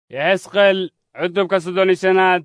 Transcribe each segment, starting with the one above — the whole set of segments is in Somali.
Yexesqeel cutubka 35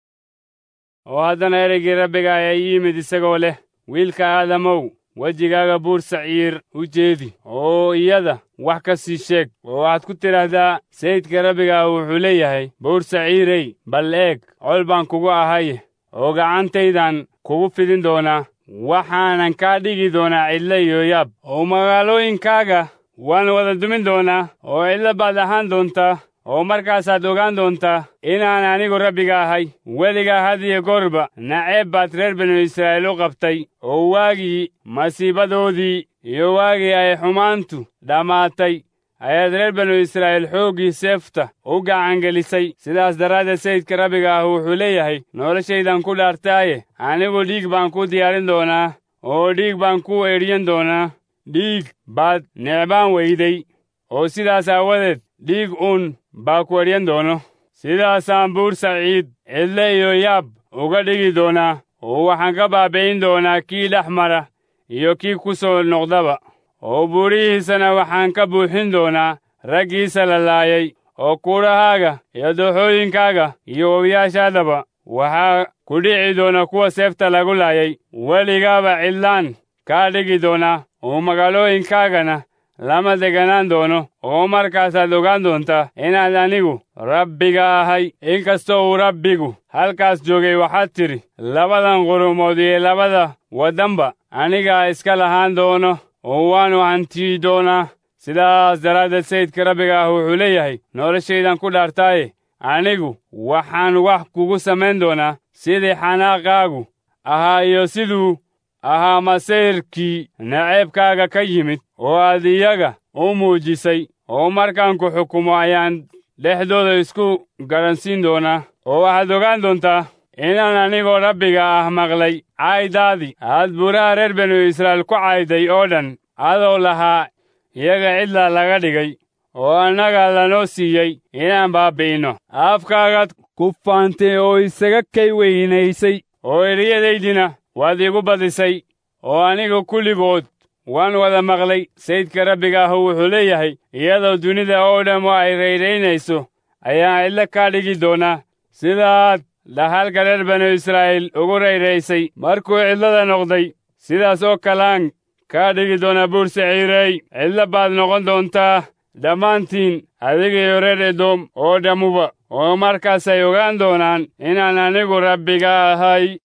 oo haddana ereygii Rabbiga ayaa yimid isagoo leh, wiilka aadamow, wejigaaga buur Saciir u jeedi oo iyada wax ka sii sheeg, oo waxaad ku tidhaahdaa, sayidka Rabbiga wuxuu leeyahay, buur Saciirey, bal eeg, col baan kugu ahay, oo gacantaydan kugu fidin doonaa, waxaanan kaa dhigi doonaa cidlo iyo yaab, oo magaalooyinkaaga waan wada dumin doonaa, oo cidlo baad ahaan doontaa, oo markaasaad ogaan doontaa inaan anigu Rabbiga ahay. Weligaa had iyo goorba naceeb baad reer binu Israa'iil u qabtay, oo waagii masiibadoodii iyo waagii ay xumaantu dhammaatay ayaad reer binu Israa'iil xooggii seefta u gacangelisay. Sidaas daraaddeed sayidka Rabbiga wuxuu leeyahay, noloshaydan ku dhaartaaye, anigu dhiig baan ku diyaarin doonaa, oo dhiig baan ku eryan doonaa. Dhiig baad necbaan weyday, oo sidaas aawadeed dhiig baa ku eryan doono. Sidaasaan buur Saciid cidlo iyo yaab uga dhigi doonaa, oo waxaan ka baabi'in doonaa kii dhex mara iyo kii ku soo noqdaba, oo buurihiisana waxaan ka buuxin doonaa raggiisa la laayay, oo kuurahaaga iyo dooxooyinkaaga iyo webiyaashaadaba waxaa ku dhici doona kuwa seefta lagu laayay. Weligaaba cidlaan kaa dhigi doonaa, oo magaalooyinkaagana lama deganaan doono, oo markaasaad ogaan doontaa inaad anigu Rabbiga ahay. Inkastoo uu Rabbigu halkaas joogay, waxaad tidhi, labadan qurumood iyo labada waddanba anigaa iska lahaan doono, oo waannu hantii doonaa. Sidaas daraaddeed sayidka Rabbiga wuxuu leeyahay, noloshaydan ku dhaartaaye, anigu waxaan wax kugu samayn doonaa sidii xanaaqaagu ahaa iyo siduu ahaa masayrkii naceebkaaga ka yimid, oo aad iyaga u muujisay, oo markaan ku xukumo ayaan dhexdooda isku garansiin doonaa, oo waxaad ogaan doontaa inaan anigoo Rabbiga ah maqlay caydaadii aad buuraha reer binu Israa'iil ku cayday oo dhan, adoo lahaa, iyaga cidla laga dhigay, oo annaga lanoo siiyey inaan baabi'inno. Afkaagaad ku faantay oo isaga kay weynaysay, oo ereyadaydina waad igu badisay, oo anigu kulligood waan wada maqlay. Sayidka Rabbiga wuxuu leeyahay, iyadoo dunida oo dhammu ay rayraynayso ayaan cidlo kaa dhigi doonaa, sidaad dhaxalka reer binu Israa'iil ugu rayraysay markuu cidlada noqday. Sidaas oo kalaan kaa dhigi doonaa buur Saciirey, cidlo baad noqon doontaa dhammaantiin, adiga iyo reer Edoom oo dhammuba, oo markaasay ogaan doonaan inaan anigu Rabbiga ahay.